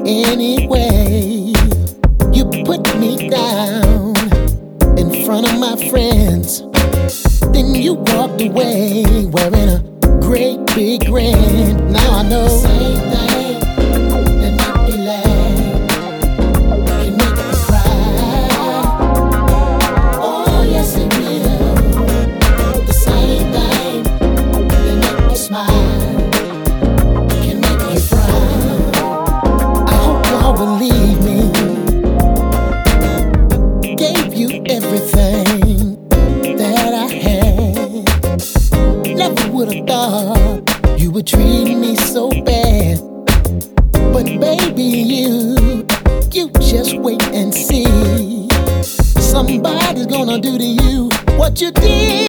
Anyway, you put me down in front of my friends. Then you walked away wearing a great big grin. Now I know same thing that make you laugh can make you cry. Oh yes it will. The same thing that make you smile can make you frown. I hope y'all believe me. Gave you everything that I had. Never would have thought you would treat me so bad. But baby, you just wait and see. Somebody's gonna do to you what you did.